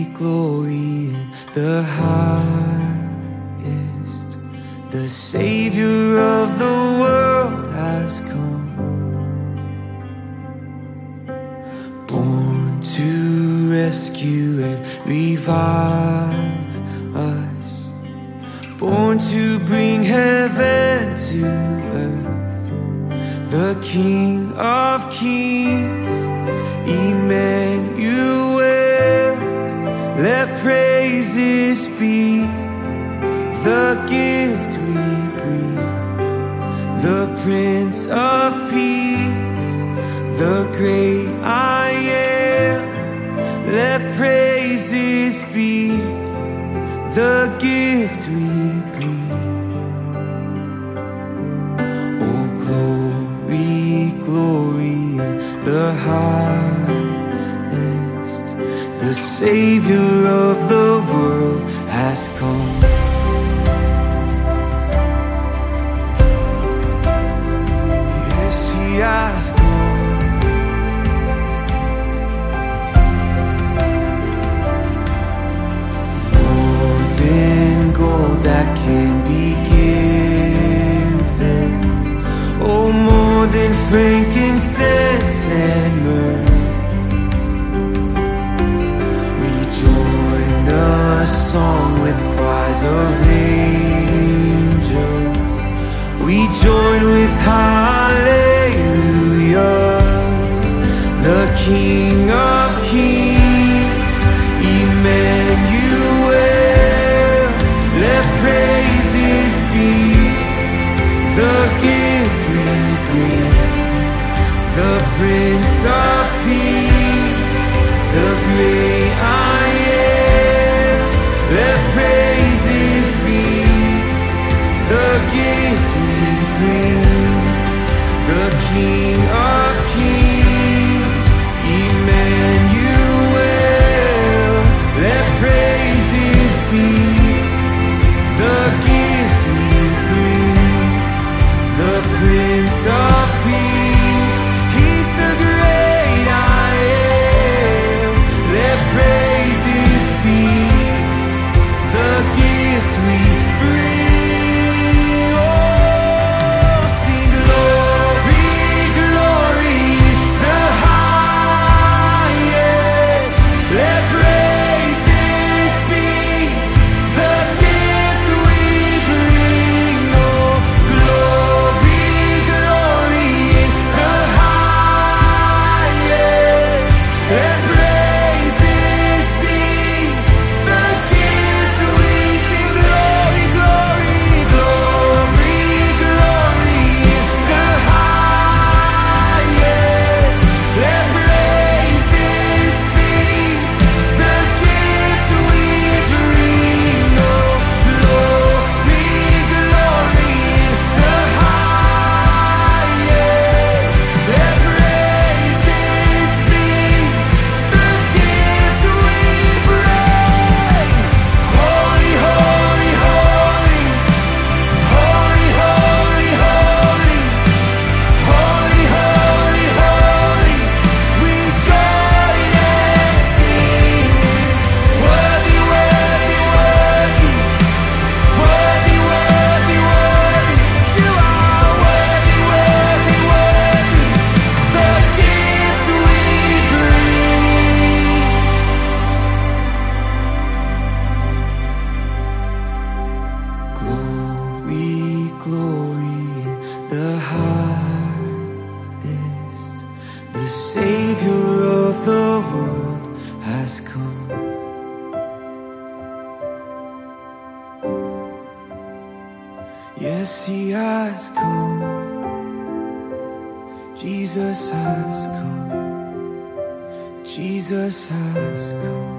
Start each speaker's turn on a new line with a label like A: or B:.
A: glory in the highest. The Savior of the world has come, born to rescue and revive us, born to bring heaven to earth. The King of Kings, Emmanuel, let praises be the gift we bring. The Prince of Peace, the great I am, let praises be the gift we bring. Oh, glory, glory in the highest. The Savior of the world has come. Yes, He has come. Gold that can be given, oh, more than frankincense and myrrh. We join the song with cries of angels. We join with hallelujahs. The King of Kings, Emmanuel, let praises be the gift we bring. The Prince of Peace, the great I am, let praises be the gift we bring. The King of Kings, Emmanuel, let praises be the gift we bring. The Prince of Peace, He's the great I am. Let praises be the gift we bring. Oh, sing glory, glory, the highest. Let praises be the gift we bring. Oh, glory, glory in the highest. Let praises be the gift we sing. Glory, glory, glory, glory in the highest. Let praises be the gift we bring. Oh, glory, glory in the highest. Let praises be the gift we bring. Holy, holy, holy, holy, holy, holy, holy, holy, holy. We join and sing it. Worthy, worthy, worthy, worthy, worthy, worthy. You are worthy, worthy, worthy. The gift we bring. Glory, glory in the highest. The Savior of the world has come. Yes, He has come. Jesus has come. Jesus has come.